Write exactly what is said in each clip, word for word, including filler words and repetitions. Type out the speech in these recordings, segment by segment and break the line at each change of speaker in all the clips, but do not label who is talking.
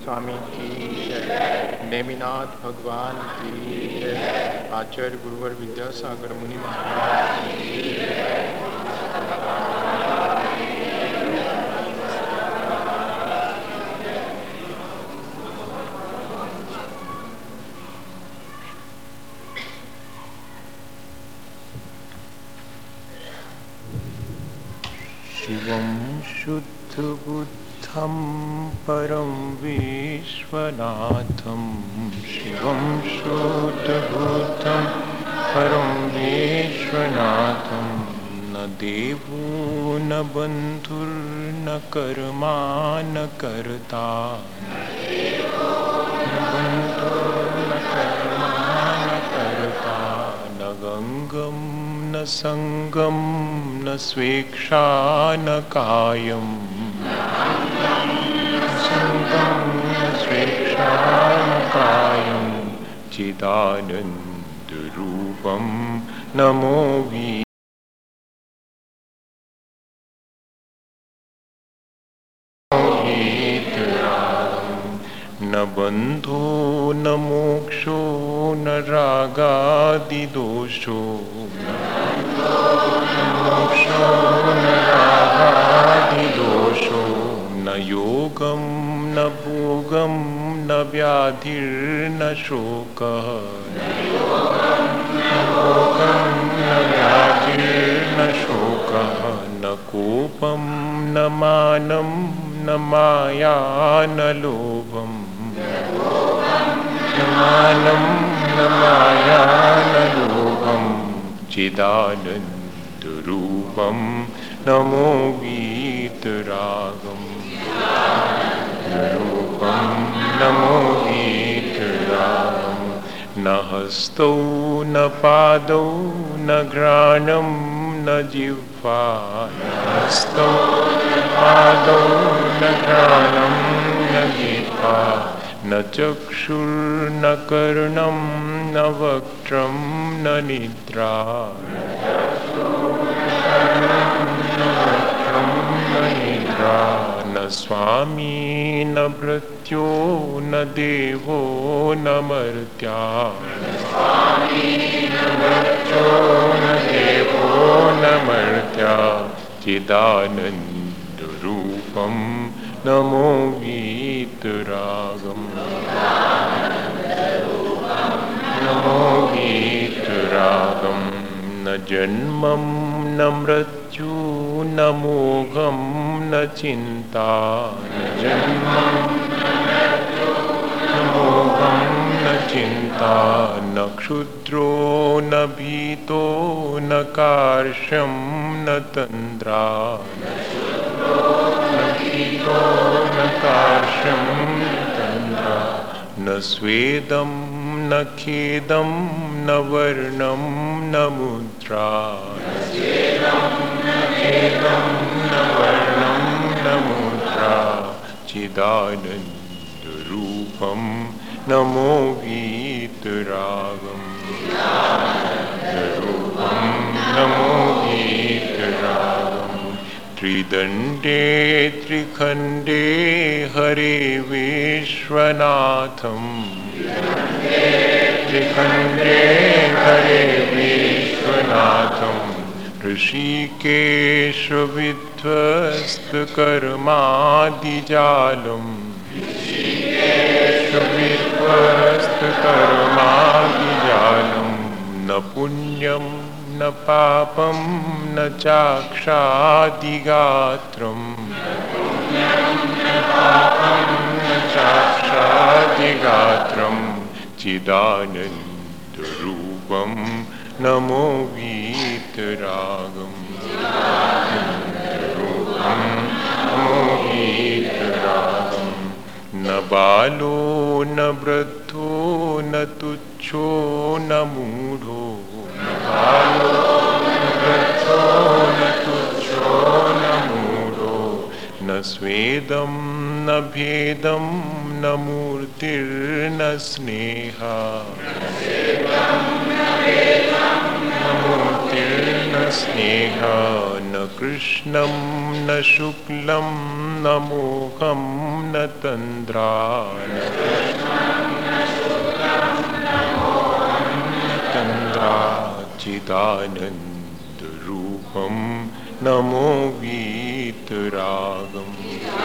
स्वामी की जय। नेमिनाथ भगवान की जय। आचार्य गुरुवर विद्यासागर मुनि महाराज की जय। शिवं शुद्धबुद्धं परं विश्वनाथं शिवं शुद्धबुद्धं परं विश्वनाथं न देवो न बन्धुर्न कर्मा न कर्ता न बन्धुर्न कर्मा न कर्ता न गङ्गं न संगम न स्वेच्छा न कायम संगम न स्वेच्छा न कायम चिदानंद रूपम नमो वी न बंधो न मोक्षो न रागादि दोषो मोक्षो न रागादि दोषो न योगम न भोगम न व्याधिर्न शोकः न भोगम न व्याधिर्न शोकः न कोपम न मानम न माया न लोभम न मानम न माया न लोभम चिदानंद रूपम नमो वीतरागम रूपम नमो वीतरागम न हस्तौ न पादौ न घ्राणं न जिह्वा न हस्तौ न पादौ न घ्राणं न जिह्वा न चक्षुर्न कर्णं न वक्त्रं न निद्रा न स्वामी न भृत्यो न देवो न मर्त्या न देवो न मर्त्या चिदानंद रूपम नमो वीतरागम नमो वीतरागम न जन्मं न मृत्यु न मोघं न चिंता न जन्मं न मोघं न चिंता न क्षुद्रो न भीतो न कार्श्यं न तन्द्रा न भीतो न कार्श्यं न तन्द्रा न स्वेदं न खेदं न वर्णं न मुद्रा न स्वेदं न खेदं न वर्णं न मुद्रा चिदानंद रूपम नमो वीतरागम रूपम नमो वीतरागम त्रिदंडे त्रिखंडे हरे विश्वनाथम त्रिखंडे हरे विश्वनाथम ऋषिकेश विध्वस्त कर्मादिजालम ऋषिकेश विध्वस्त कर्मादिजालम न पुण्यम न पापम न चाक्षादिगात्रम न पापम न चाक्षादिगात्रम चिदानंद रूपम नमो वीतरागम रूपम नमो वीतरागम न बालो न वृद्धो न तुच्छो न मूढ़ो न बालो न वृद्धो न तुच्छो न मूढ़ो न स्वेदं न भेदं न मूर्तिर्न स्नेहा न भक्तिर्न स्नेह न कृष्णं न शुक्लं न मोहं न तन्द्रा न तन्द्रा चिदानन्दरूपं नमो वीतरागम्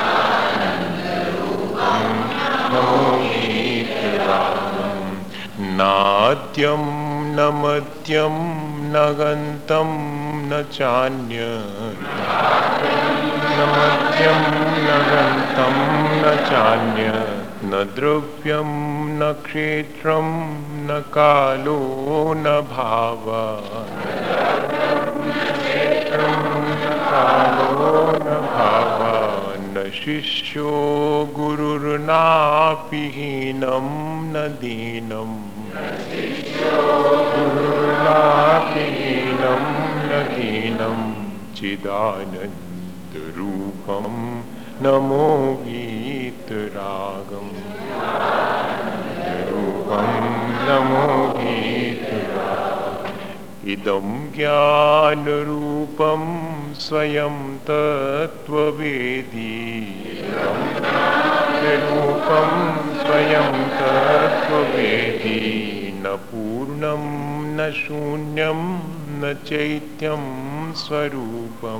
नमो वीतरागम् नाद्यं न मध्यं न गन्तं न चान्यत् न मध्यं न गन्तं न चान्यत् न द्रव्यं न क्षेत्रं न कालो न भावः न कालो न भावः न शिष्यो गुरुर्नापि हीनं न दीनं गुरुर्नापि हीनं न दीनं चिदानन्दरूपं नमो वीतरागम् रूपं नमो वीतरागम् इदं ज्ञानरूपं स्वयं तत्त्ववेदी इदं ज्ञानरूपं स्वयं तत्त्ववेदी न पूर्णं न शून्यं न चैत्यं स्वरूपं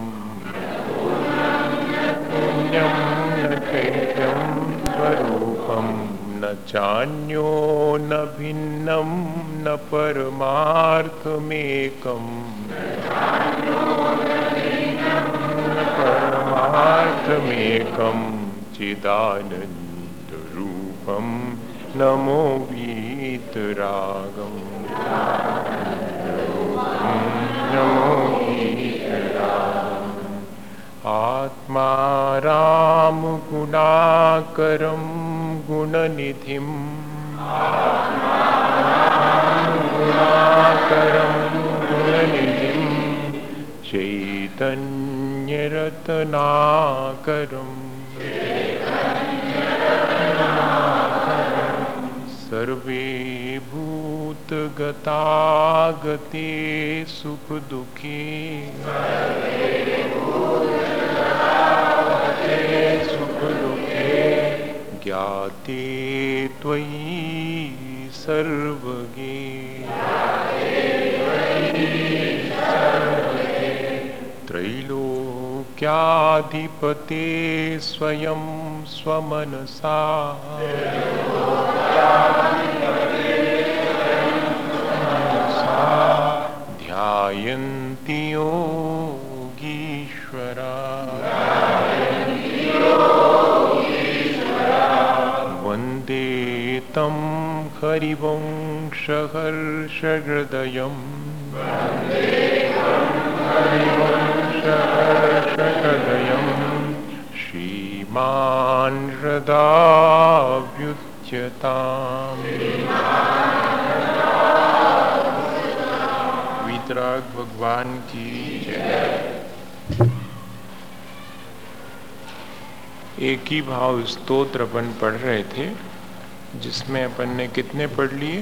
शून्यं न चैत्यं स्वरूपं न चान्यो न भिन्नं न परमार्थमेकम् न परमार्थमेकं चिदानन्दरूपं नमो वीतरागम् नमो वीतरागम् आत्मारामगुणाकरं गुणनिधिं गुणाकरं गुणनिधिं चैतन्यरत्नाकरं सर्वे भूतगतागते सुखदुःखे सुखदुःखे ज्ञाते त्वयि सर्वगे त्रैलोक्याधिपते स्वयं स्वमनसा ध्यायन्ति योगीश्वरा वन्दे तं हरिवंशहर्षहृदयम् हरिवंशहर्षहृदयम् श्रीमान् हृदाभ्युच्यताम् वीतराग भगवान की जय। एक ही भाव स्तोत्र अपन पढ़ रहे थे जिसमें अपन ने कितने पढ़ लिए?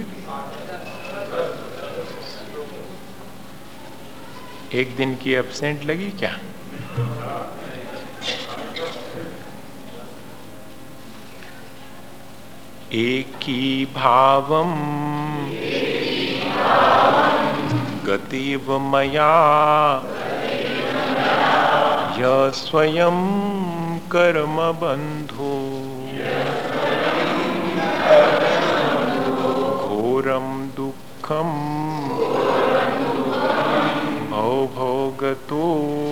एक दिन की एब्सेंट लगी क्या? एकी भावम गतिव मया य स्वयं कर्म बंधो घोरम दुःखम भवभोगतो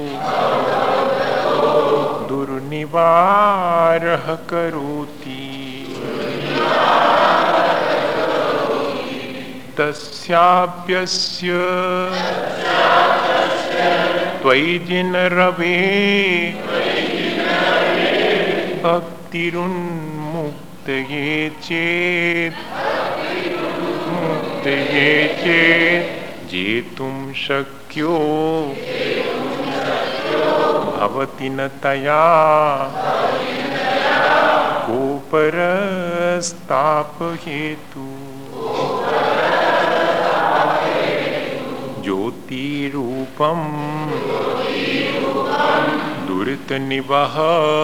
दुर्निवारः करोति तस्याप्यस्य त्वयि जिनरवे भक्तिरुन्मुक्तये चेत् मुक्तये चेत् जेतुं शक्यो भवति न तया कोपरस्तापहेतु ज्योतिरूपम दुरितनिवह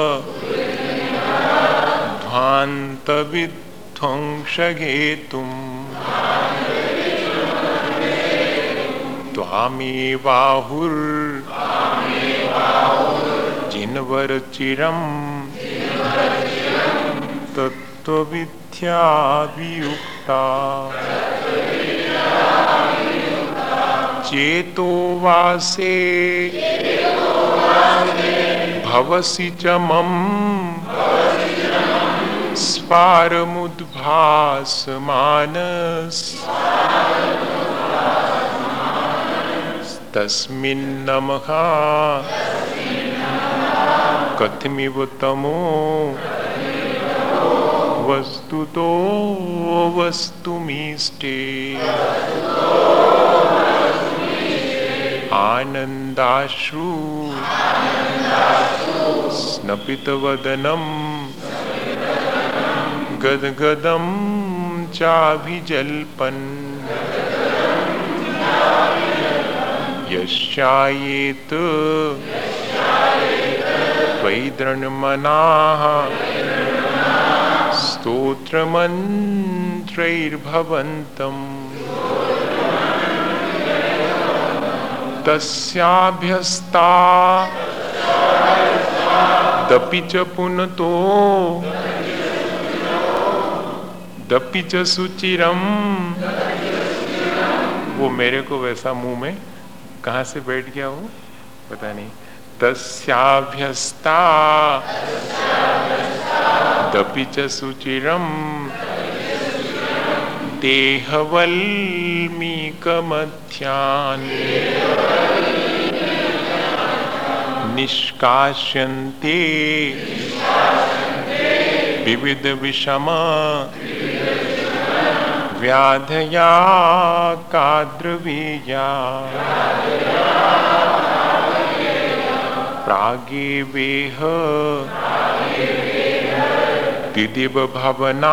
ध्वान्तविध्वंसहेतुम् त्वामेवाहुर्जिन्वरचिरं तत्त्वविद्या वियुक्ता चेतो वासे भवसि च मम स्फारमुद्भासमानस् तस्मिन्नमः कथमिव तमो वस्तुतो वस्तुमीष्टे आनन्दाश्रु स्नपितवदनं गद्गदं चाभिजल्पन् यश्चायेत त्वयिदृण्मनाः स्तोत्रमन्त्रैर्भवन्तम् तस्याभ्यस्ता दपि च पुनतो दपि च सुचिरम। वो मेरे को वैसा मुंह में कहाँ से बैठ गया वो पता नहीं। तस्याभ्यस्ता दपि च सुचिरम देहवल्मीकमध्यान् निष्कास्यन्ते विविध विषम व्याधया काद्रवीया प्रागेवेह दिदिव भवना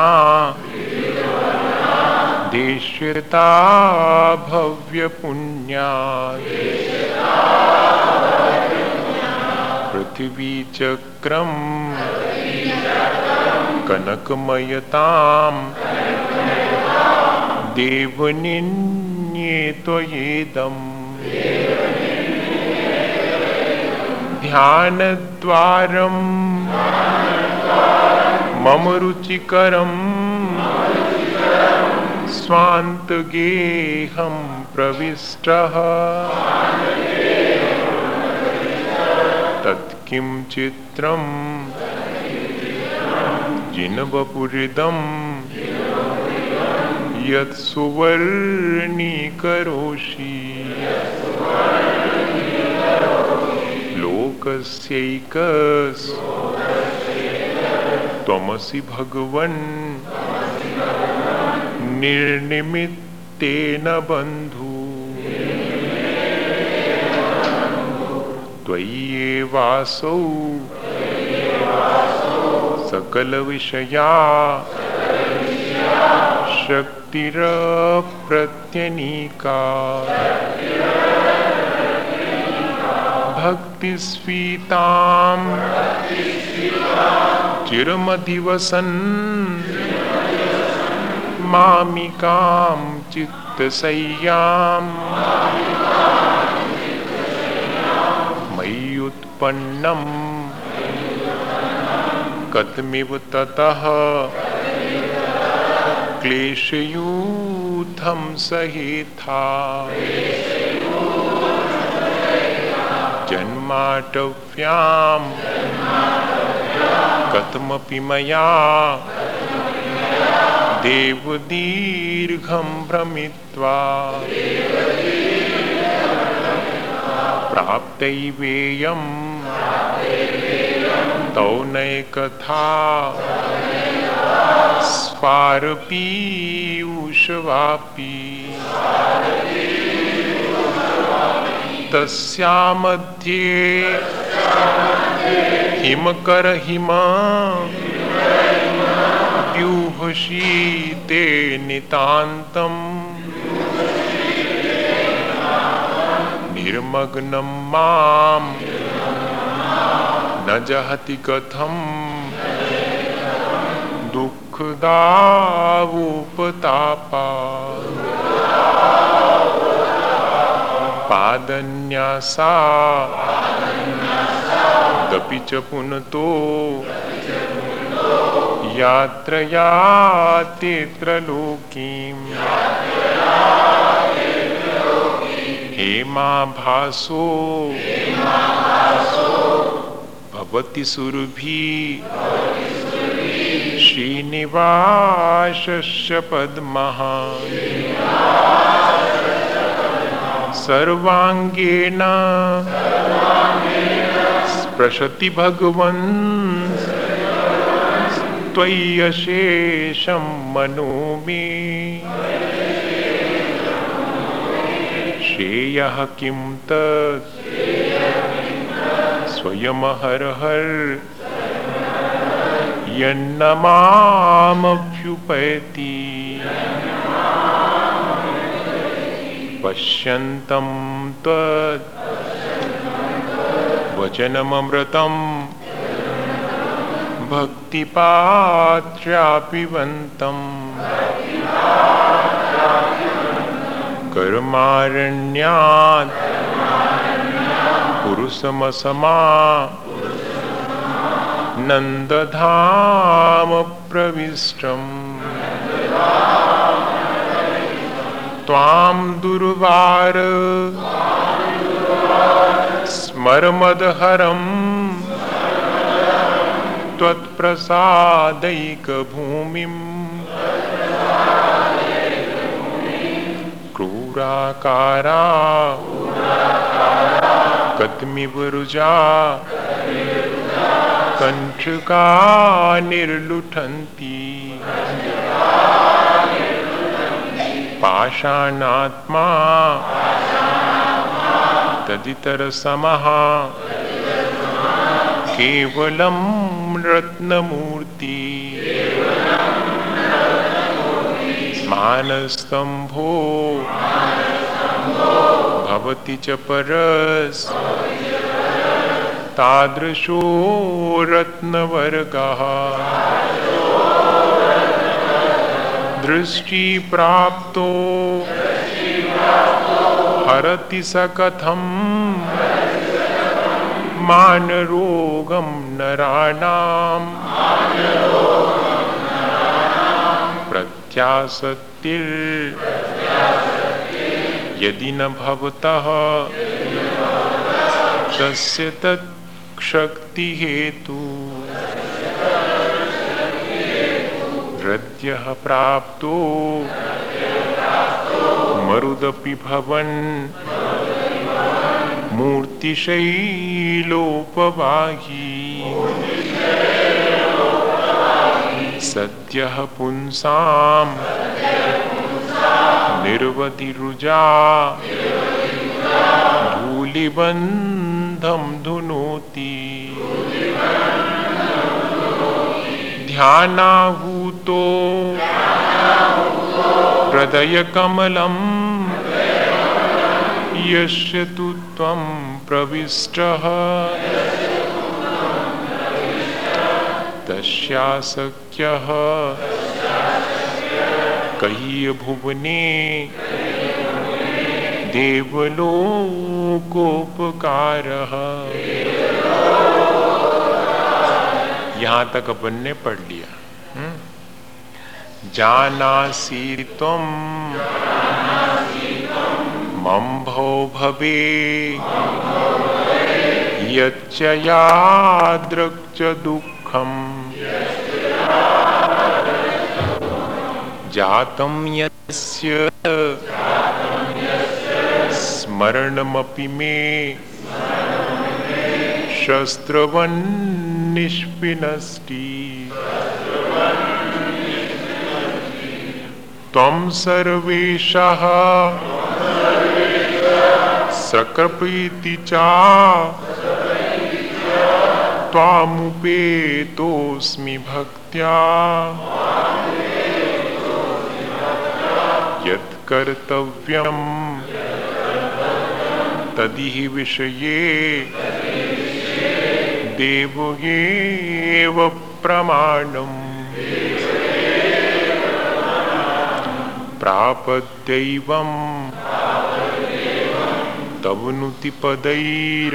देश्यता भव्य पुण्या पृथ्वी चक्रम कनकमयताम देवनिन्ये त्वयेदम् ध्यानद्वारं मम रुचिकरं स्वान्तगेहं प्रविष्टः तत्किं चित्रं जिनवपुरिदं यत् सुवर्णीकरोषि लोकस्यैकस् त्वमसि भगवन् निर्निमित्तेन बन्धु त्वय्येवासौ सकलविषया शक्तिरप्रत्यनीका भक्तिस्फीतां चिरमधिवसन् मामिकां चित्तसय्यां मय्युत्पन्नं कथमिव ततः क्लेशयूथं सहेथा जन्माटव्यां कथमपि मया देवदीर्घं भ्रमित्वा प्राप्तैवेयं तौ नैकथा स्फारपीयूषवापि तस्या मध्ये हिमकरहिमा व्यूहशीते नितान्तम् निर्मग्नं मां न जहति कथं दुःखदावुपतापा पादन्यासा दपि च पुनतो यात्रया तेत्रलोकीम् हेमाभासो भवति सुरभि श्रीनिवासस्य पद्मः सर्वांगेन स्पृशति भगवन् त्वय्यशेषं मनो मे श्रेयः किं तत् स्वयं हर हर यन्न मामभ्युपैति पश्यन्तं त्वत् वचनममृतं भक्तिपात्र्यापिबन्तम् कर्मारण्यात् पुरुषमसमा नन्दधाम प्रविष्टम् त्वां दुर्वार स्मरमदहरम् त्वत्प्रसादैकभूमिम् क्रूराकारा कद्मिव रुजा कंचुका निर्लुठन्ति पाषाणात्मा तदितरसमः केवलं रत्नमूर्ति मानस्तंभो भवति च परस् तादृशो रत्नवर्गः दृष्टि प्राप्तो हरति स कथं मानरोगं नराणाम् प्रत्यासक्तिर् यदि न भवतः तस्य तत् शक्ति हेतु हृद्यः प्राप्तो मरुदपि भवन् मूर्तिशैलोपवाही सद्यः पुंसां निर्वतिरुजा धूलिबन्धं धुनोति ध्यानाहूतो हृदयकमलं यस्य तु त्वं प्रविष्टः तस्यासक्यः कह्य भुवने देवलोकोपकारः। यहाँ तक अपन ने पढ़ लिया। जानासि त्वं मम भो भवे यच्च यादृक् च दुःखम् जातं यस्य स्मरणमपि मे शस्त्रवन्निष्पिनष्टि त्वं सर्वेशः सकर्पीति चा त्वामुपेतोऽस्मि भक्त्या यत् कर्तव्यं तदिहि विषये देवयेव प्रमाणम् प्रापद्दैवं तवनुति पदैर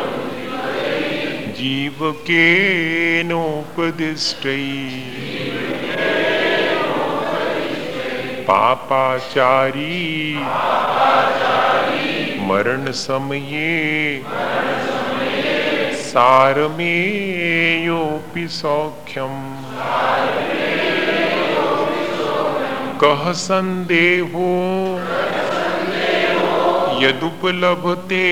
जीवकेनोपदिष्टै पापाचारी मरण समये सारमेयोऽपि सौख्यम् कः संदेहो यदुपलभते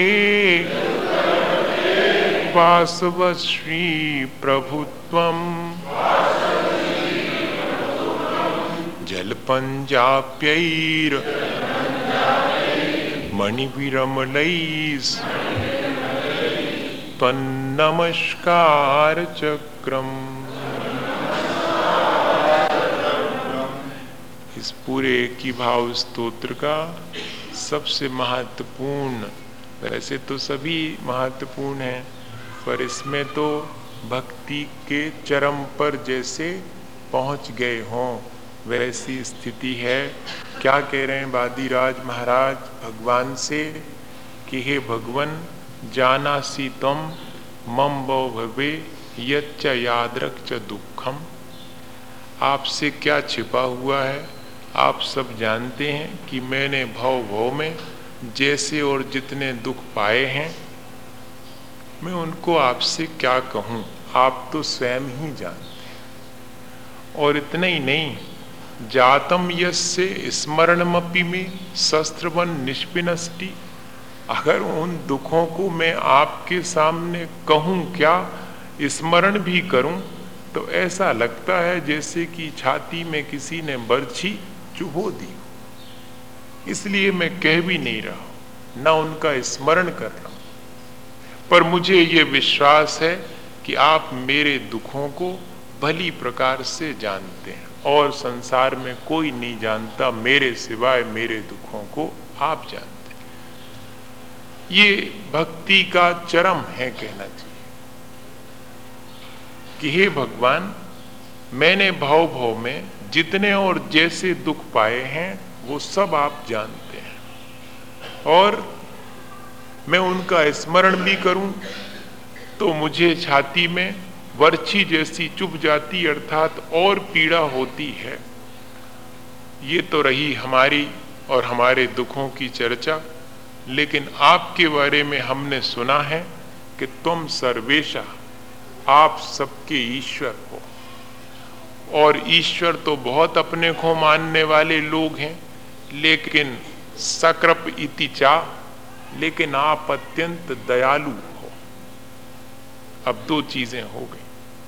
वासवश्री प्रभुत्वम् जलपञ्जाप्यैर् मणिविरमलैस् त्वन्नमस्कार चक्रम। इस पूरे की भाव स्तोत्र का सबसे महत्वपूर्ण, वैसे तो सभी महत्वपूर्ण हैं, पर इसमें तो भक्ति के चरम पर जैसे पहुंच गए हों वैसी स्थिति है। क्या कह रहे हैं वादिराज महाराज भगवान से कि हे भगवन जानासि त्वं मम भव भवे यच्च यादृक् च दुःखम। आपसे क्या छिपा हुआ है, आप सब जानते हैं कि मैंने भव भव में जैसे और जितने दुख पाए हैं, मैं उनको आपसे क्या कहूँ, आप तो स्वयं ही जानते हैं। और इतना ही नहीं, जातम यस्य स्मरणमपि में शस्त्रवन निष्पिनष्टि। अगर उन दुखों को मैं आपके सामने कहूँ क्या, स्मरण भी करूँ, तो ऐसा लगता है जैसे कि छाती में किसी ने बर्छी चुभो दी। इसलिए मैं कह भी नहीं रहा हूँ, न उनका स्मरण कर रहा हूँ, पर मुझे ये विश्वास है कि आप मेरे दुखों को भली प्रकार से जानते हैं और संसार में कोई नहीं जानता मेरे सिवाय मेरे दुखों को आप जानते हैं। ये भक्ति का चरम है कहना चाहिए कि हे भगवान, मैंने भाव भाव में जितने और जैसे दुख पाए हैं वो सब आप जानते हैं, और मैं उनका स्मरण भी करूं तो मुझे छाती में वर्छी जैसी चुभ जाती, अर्थात और पीड़ा होती है। ये तो रही हमारी और हमारे दुखों की चर्चा, लेकिन आपके बारे में हमने सुना है कि तुम सर्वेशा, आप सबके ईश्वर हो। और ईश्वर तो बहुत अपने को मानने वाले लोग हैं, लेकिन सकृप इति चा, लेकिन आप अत्यंत दयालु हो। अब दो चीजें हो गई,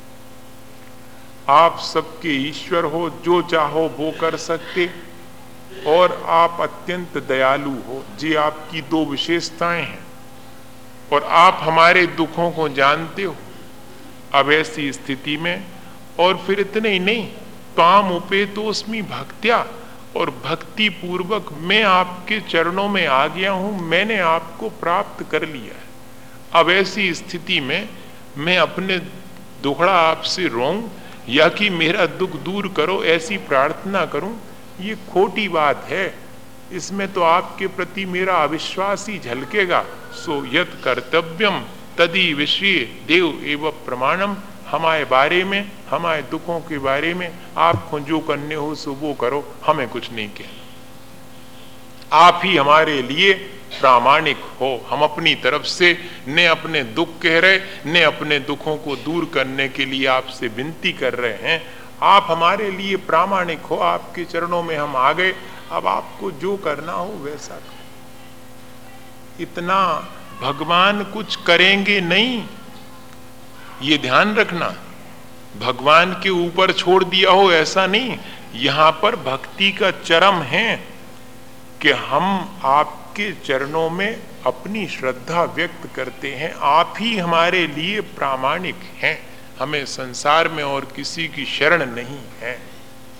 आप सबके ईश्वर हो, जो चाहो वो कर सकते, और आप अत्यंत दयालु हो। जी आपकी दो विशेषताएं हैं, और आप हमारे दुखों को जानते हो। अब ऐसी स्थिति में, और फिर इतने ही नहीं, ताम उपेतोस्मि भक्त्या, और भक्ति पूर्वक मैं आपके चरणों में आ गया हूं, मैंने आपको प्राप्त कर लिया है। अब ऐसी स्थिति में मैं अपने दुखड़ा आपसे रोऊं या कि मेरा दुख दूर करो ऐसी प्रार्थना करूं, ये खोटी बात है। इसमें तो आपके प्रति मेरा अविश्वास ही झलकेगा। सो यत् कर्तव्यम तदि विषये देव एवं प्रमाणम। हमारे बारे में, हमारे दुखों के बारे में आपको जो करने हो सो वो करो, हमें कुछ नहीं कहना। आप ही हमारे लिए प्रामाणिक हो। हम अपनी तरफ से न अपने दुख कह रहे, न अपने दुखों को दूर करने के लिए आपसे विनती कर रहे हैं। आप हमारे लिए प्रामाणिक हो, आपके चरणों में हम आ गए, अब आपको जो करना हो वैसा करो। इतना भगवान कुछ करेंगे नहीं, ये ध्यान रखना। भगवान के ऊपर छोड़ दिया हो ऐसा नहीं। यहां पर भक्ति का चरम है कि हम आपके चरणों में अपनी श्रद्धा व्यक्त करते हैं। आप ही हमारे लिए प्रामाणिक हैं, हमें संसार में और किसी की शरण नहीं है।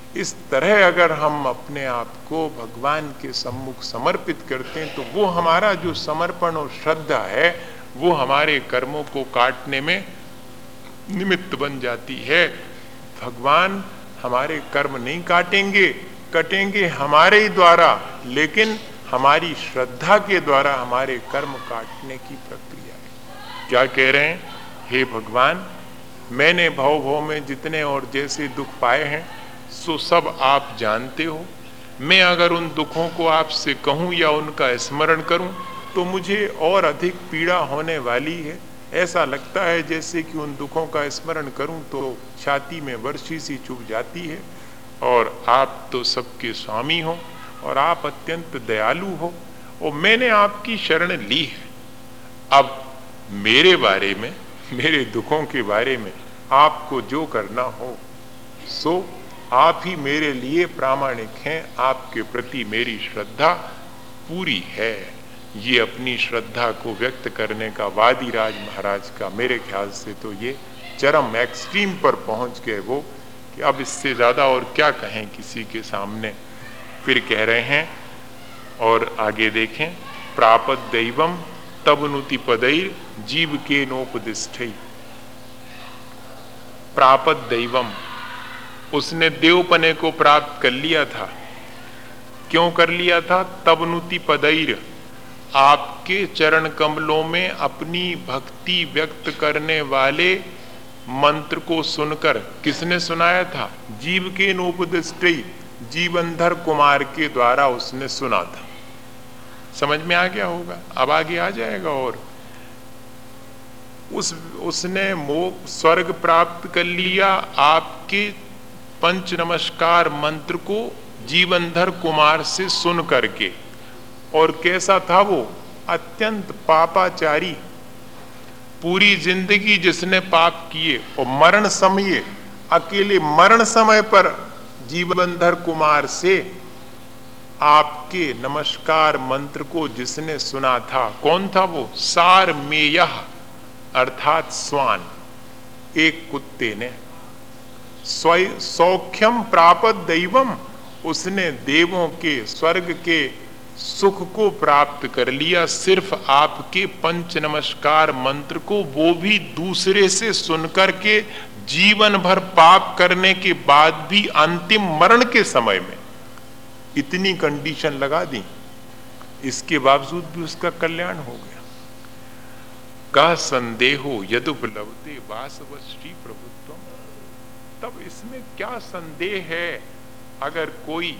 इस तरह अगर हम अपने आप को भगवान के सम्मुख समर्पित करते हैं तो वो हमारा जो समर्पण और श्रद्धा है वो हमारे कर्मों को काटने में निमित्त बन जाती है। भगवान हमारे कर्म नहीं काटेंगे, कटेंगे हमारे ही द्वारा, लेकिन हमारी श्रद्धा के द्वारा हमारे कर्म काटने की प्रक्रिया है। क्या कह रहे हैं? हे भगवान, मैंने भव भव में जितने और जैसे दुख पाए हैं सो सब आप जानते हो। मैं अगर उन दुखों को आपसे कहूँ या उनका स्मरण करूँ तो मुझे और अधिक पीड़ा होने वाली है। ऐसा लगता है जैसे कि उन दुखों का स्मरण करूं तो छाती में वर्षी सी चुभ जाती है। और आप तो सबके स्वामी हो और आप अत्यंत दयालु हो और मैंने आपकी शरण ली है। अब मेरे बारे में, मेरे दुखों के बारे में आपको जो करना हो सो आप ही मेरे लिए प्रामाणिक हैं। आपके प्रति मेरी श्रद्धा पूरी है। ये अपनी श्रद्धा को व्यक्त करने का वादिराज महाराज का मेरे ख्याल से तो ये चरम एक्सट्रीम पर पहुंच गए वो, कि अब इससे ज्यादा और क्या कहें किसी के सामने। फिर कह रहे हैं और आगे देखें, प्रापत दैवम तबनुति पदैर जीव के नोपदिष्ठै। प्रापत दैवम, उसने देवपने को प्राप्त कर लिया था। क्यों कर लिया था? तबनुति पदैर, आपके चरण कमलों में अपनी भक्ति व्यक्त करने वाले मंत्र को सुनकर। किसने सुनाया था? जीव के नोपदिष्टै, जीवनधर कुमार के द्वारा उसने सुना था। समझ में आ गया होगा, अब आगे आ जाएगा। और उस उसने मोक्ष स्वर्ग प्राप्त कर लिया आपके पंच नमस्कार मंत्र को जीवनधर कुमार से सुन करके। और कैसा था वो? अत्यंत पापाचारी, पूरी जिंदगी जिसने पाप किए और मरण समय, अकेले मरण समय पर जीवनधर कुमार से आपके नमस्कार मंत्र को जिसने सुना था, कौन था वो? सार मेयः अर्थात स्वान, एक कुत्ते ने। सौख्यम प्रापत दैवम, उसने देवों के, स्वर्ग के सुख को प्राप्त कर लिया सिर्फ आपके पंच नमस्कार मंत्र को, वो भी दूसरे से सुनकर के। जीवन भर पाप करने के बाद भी अंतिम मरण के समय में इतनी कंडीशन लगा दी, इसके बावजूद भी उसका कल्याण हो गया। का संदेहो यदुपलब्धे वासवश्री प्रभुत्वम। तब इसमें क्या संदेह है? अगर कोई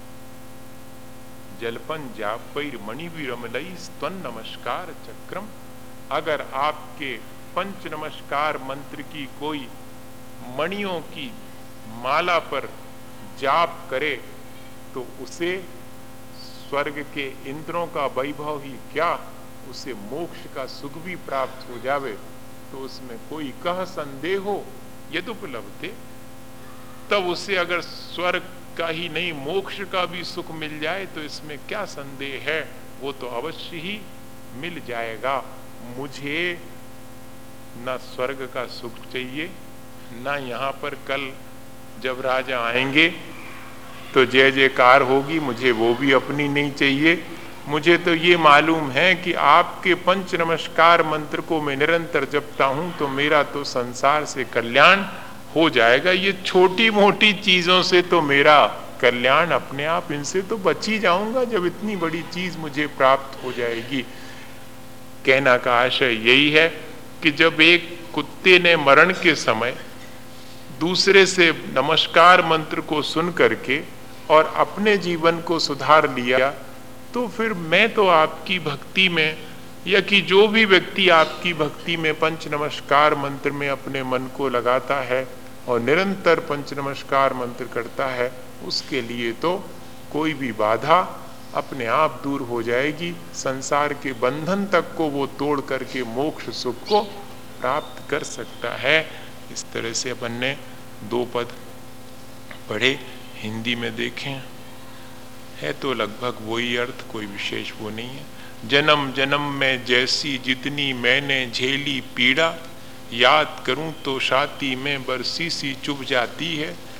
जलपन जापैर मणिविरमलई स्तन नमस्कार चक्रम, अगर आपके पंच नमस्कार मंत्र की कोई मणियों की माला पर जाप करे तो उसे स्वर्ग के इंद्रों का वैभव ही क्या, उसे मोक्ष का सुख भी प्राप्त हो जावे। तो उसमें कोई कह संदेह हो यदुपलब्धे, तब उसे अगर स्वर्ग का ही नहीं मोक्ष का भी सुख मिल जाए तो इसमें क्या संदेह है? वो तो अवश्य ही मिल जाएगा। मुझे न स्वर्ग का सुख चाहिए, न यहाँ पर कल जब राजा आएंगे तो जय जयकार होगी, मुझे वो भी अपनी नहीं चाहिए। मुझे तो ये मालूम है कि आपके पंच नमस्कार मंत्र को मैं निरंतर जपता हूँ तो मेरा तो संसार से कल्याण हो जाएगा। ये छोटी मोटी चीजों से तो मेरा कल्याण अपने आप, इनसे तो बच ही जाऊंगा जब इतनी बड़ी चीज मुझे प्राप्त हो जाएगी। कहना का आशय यही है कि जब एक कुत्ते ने मरण के समय दूसरे से नमस्कार मंत्र को सुन करके और अपने जीवन को सुधार लिया, तो फिर मैं तो आपकी भक्ति में, या कि जो भी व्यक्ति आपकी भक्ति में पंच नमस्कार मंत्र में अपने मन को लगाता है और निरंतर पंच नमस्कार मंत्र करता है, उसके लिए तो कोई भी बाधा अपने आप दूर हो जाएगी। संसार के बंधन तक को वो तोड़ करके मोक्ष सुख को प्राप्त कर सकता है। इस तरह से अपन ने दो पद पढ़े, हिंदी में देखें है तो लगभग वही अर्थ, कोई विशेष वो नहीं है। जन्म जन्म में जैसी जितनी मैंने झेली पीड़ा, याद करूं तो छाती में बरसी सी चुभ जाती है।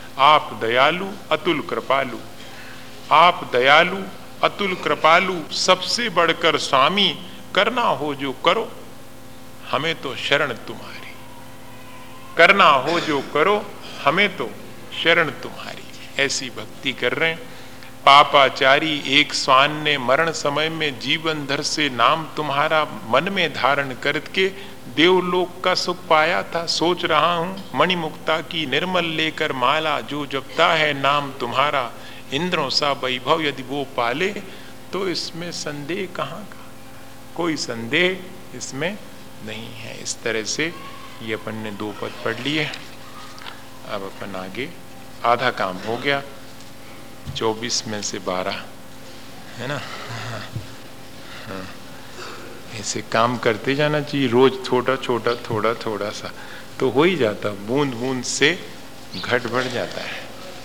आप दयालु अतुल कृपालु, आप दयालु अतुल कृपालु, सबसे बढ़कर स्वामी, करना हो जो करो, हमें तो शरण तुम्हारी, करना हो जो करो, हमें तो शरण तुम्हारी। ऐसी भक्ति कर रहे हैं। पापाचारी एक स्वान ने मरण समय में जीवन धर से नाम तुम्हारा मन में धारण करके देवलोक का सुख पाया था। सोच रहा हूं मणिमुक्ता की निर्मल लेकर माला, जो जपता है नाम तुम्हारा, इंद्रों सा वैभव यदि वो पाले, तो इसमें संदेह कहाँ का, कोई संदेह इसमें नहीं है। इस तरह से ये अपन ने दो पद पढ़ लिए। अब अपन आगे, आधा काम हो गया, चौबीस में से बारह है ना। हाँ, ऐसे काम करते जाना चाहिए रोज, छोटा छोटा थोड़ा थोड़ा सा तो हो ही जाता, बूंद बूंद से घट बढ़ जाता है।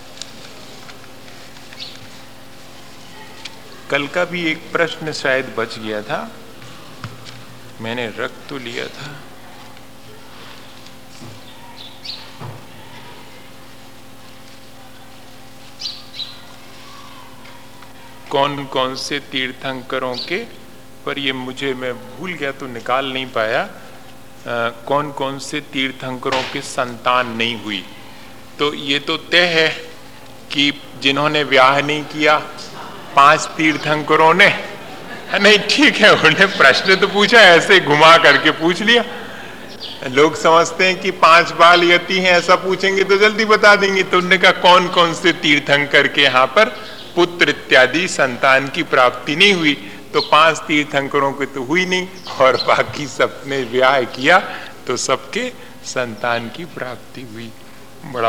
कल का भी एक प्रश्न शायद बच गया था, मैंने रख तो लिया था। कौन कौन से तीर्थंकरों के, पर ये मुझे, मैं भूल गया तो निकाल नहीं पाया। आ, कौन कौन से तीर्थंकरों के संतान नहीं हुई। तो ये तो तय है कि जिन्होंने ब्याह नहीं किया, पांच तीर्थंकरों ने, नहीं ठीक है, उन्होंने प्रश्न तो पूछा, ऐसे घुमा करके पूछ लिया। लोग समझते हैं कि पांच बाल यति हैं, ऐसा पूछेंगे तो जल्दी बता देंगे। तो उन्होंने कहा कौन कौन से तीर्थंकर के यहाँ पर पुत्र इत्यादि संतान की प्राप्ति नहीं हुई। तो पांच तीर्थंकरों की तो हुई नहीं, और बाकी सबने ब्याह किया तो सबके संतान की प्राप्ति हुई। बड़ा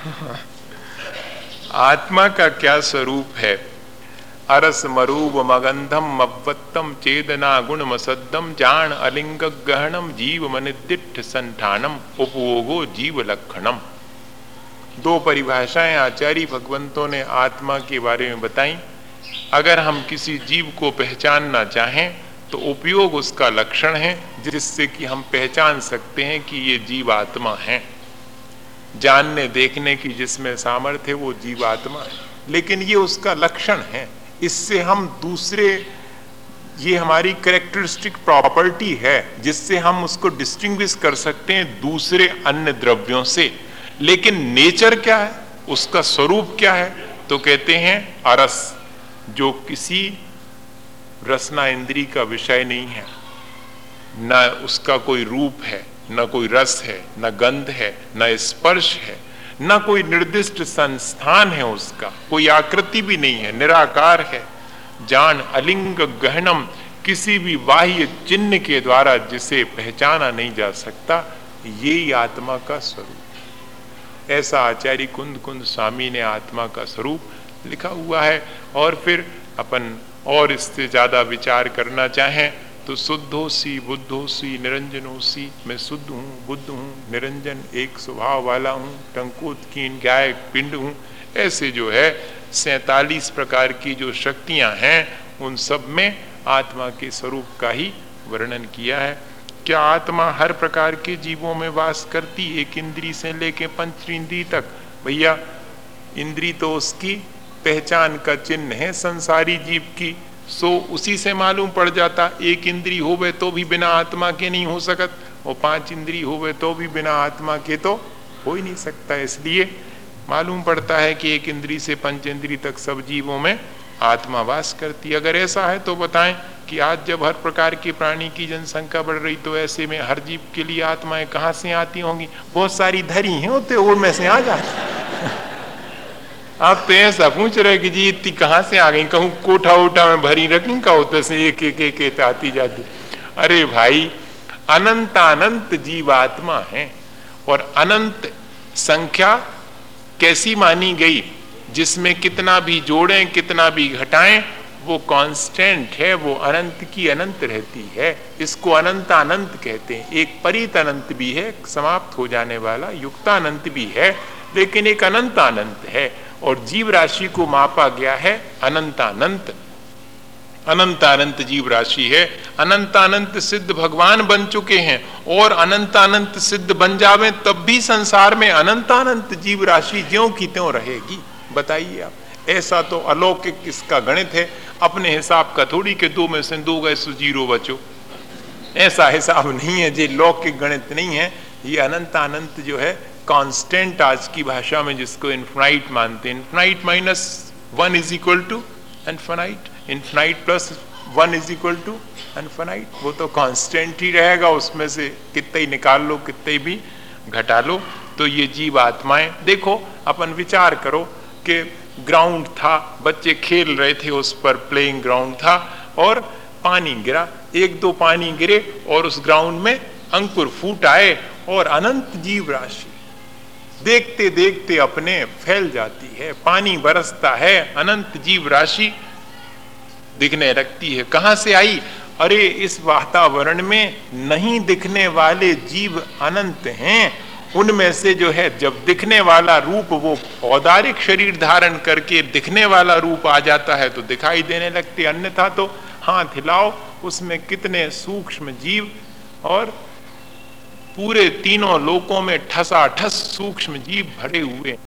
आत्मा का क्या स्वरूप है। अरस मरूप मगंधम मवत्तम चेदना गुण मसद्दम जान अलिंग गहनम जीव मनिदिठ संठानम उपभोगो जीव लक्षणम। दो परिभाषाएं आचार्य भगवंतों ने आत्मा के बारे में बताई। अगर हम किसी जीव को पहचानना चाहें तो उपयोग उसका लक्षण है, जिससे कि हम पहचान सकते हैं कि ये जीव आत्मा है। जानने देखने की जिसमें सामर्थ्य है वो जीवात्मा है, लेकिन ये उसका लक्षण है। इससे हम दूसरे, ये हमारी कैरेक्टरिस्टिक प्रॉपर्टी है जिससे हम उसको डिस्टिंग्विश कर सकते हैं दूसरे अन्य द्रव्यों से। लेकिन नेचर क्या है, उसका स्वरूप क्या है, तो कहते हैं अरस, जो किसी रसना इंद्री का विषय नहीं है, न उसका कोई रूप है, न कोई रस है, न गंध है, न स्पर्श है, न कोई निर्दिष्ट संस्थान है, उसका कोई आकृति भी नहीं है, निराकार है। जान अलिंग गहनम, किसी भी बाह्य चिन्ह के द्वारा जिसे पहचाना नहीं जा सकता, ये आत्मा का स्वरूप। ऐसा आचार्य कुंद कुंद स्वामी ने आत्मा का स्वरूप लिखा हुआ है। और फिर अपन और इससे ज्यादा विचार करना चाहें तो शुद्धोसी बुद्धोसी निरंजनोसी, मैं शुद्ध हूँ, बुद्ध हूँ, निरंजन एक स्वभाव वाला हूँ, टंकोत्कीन गाय पिंड हूँ। ऐसे जो है सैतालीस प्रकार की जो शक्तियाँ हैं, उन सब में आत्मा के स्वरूप का ही वर्णन किया है। क्या आत्मा हर प्रकार के जीवों में वास करती, एक इंद्री से लेके पंच इंद्री तक? भैया इंद्री तो उसकी पहचान का चिन्ह है संसारी जीव की, सो उसी से मालूम पड़ जाता। एक इंद्री होवे तो भी बिना आत्मा के नहीं हो सकत, और पांच इंद्री होवे तो भी बिना आत्मा के तो हो ही नहीं सकता। इसलिए मालूम पड़ता है कि एक इंद्री से पंच इंद्री तक सब जीवों में आत्मा वास करती। अगर ऐसा है तो बताएं कि आज जब हर प्रकार के प्राणी की जनसंख्या बढ़ रही, तो ऐसे में हर जीव के लिए आत्माएं कहाँ से आती होंगी? बहुत सारी धरी हैं, होते और में से आ जाती। आप तो ऐसा पूछ रहे कि जी इतनी कहाँ से आ गई? कहूँ कोठा उठा में भरी रखी का होते से एक एक एक, एक आती जाती। अरे भाई, अनंत अनंत जीवात्मा है, और अनंत संख्या कैसी मानी गई? जिसमें कितना भी जोड़ें, कितना भी घटाएं, वो कांस्टेंट है, वो अनंत की अनंत रहती है। इसको अनंत अनंत कहते हैं। एक परित अनंत भी है, समाप्त हो जाने वाला, युक्तानंत भी है, लेकिन एक अनंत अनंत है। और जीव राशि को मापा गया है अनंत अनंत। अनंत अनंत जीव राशि है। अनंत अनंत सिद्ध भगवान बन चुके हैं और अनंत अनंत सिद्ध बन जावे तब भी संसार में अनंत अनंत जीव राशि ज्यों की त्यों रहेगी। बताइए आप, ऐसा तो अलौकिक इसका गणित है, अपने हिसाब का थोड़ी के दो में से दो गए सो जीरो बचो, ऐसा हिसाब नहीं है। ये लौकिक गणित नहीं है, ये अनंत अनंत जो है कांस्टेंट, आज की भाषा में जिसको इन्फिनाइट मानते हैं। Infinite minus one is equal to infinite, infinite plus one is equal to infinite, वो तो कांस्टेंट ही रहेगा, उसमें से कितने ही निकाल लो कितने भी घटा लो। तो ये जीव आत्माएं, देखो अपन विचार करो कि ग्राउंड था, बच्चे खेल रहे थे, उस पर प्लेइंग ग्राउंड था और पानी गिरा, एक दो पानी गिरे और उस ग्राउंड में अंकुर फूट आए और अनंत जीव राशि देखते देखते अपने फैल जाती है, पानी बरसता है, अनंत जीव राशि दिखने लगती है। कहां से आई? अरे इस वातावरण में नहीं दिखने वाले जीव अनंत हैं, उनमें से जो है जब दिखने वाला रूप वो औदारिक शरीर धारण करके दिखने वाला रूप आ जाता है तो दिखाई देने लगते, अन्यथा तो हाथ हिलाओ उसमें कितने सूक्ष्म जीव और पूरे तीनों लोकों में ठसा ठस सूक्ष्म जीव भरे हुए।